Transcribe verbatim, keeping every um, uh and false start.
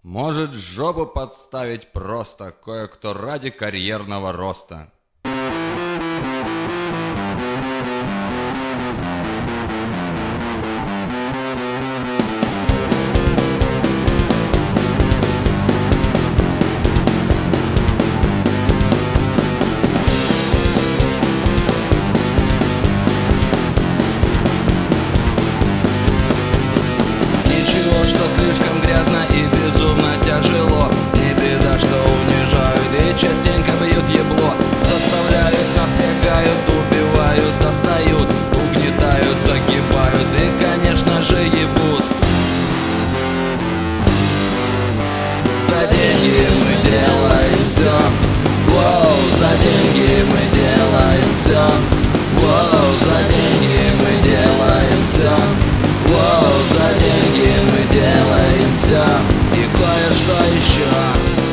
Может жопу подставить просто кое-кто ради карьерного роста. Слишком грязно и безумно тяжело. Не беда, что унижают и частенько бьют ебло. Заставляют, напрягают, убивают, достают, угнетают, загибают и, конечно же, ебут. За деньги мы делаем все. Воу, за деньги мы делаем все. Воу, за деньги мы делаем все. Воу, за деньги мы делаем все и кое-что еще.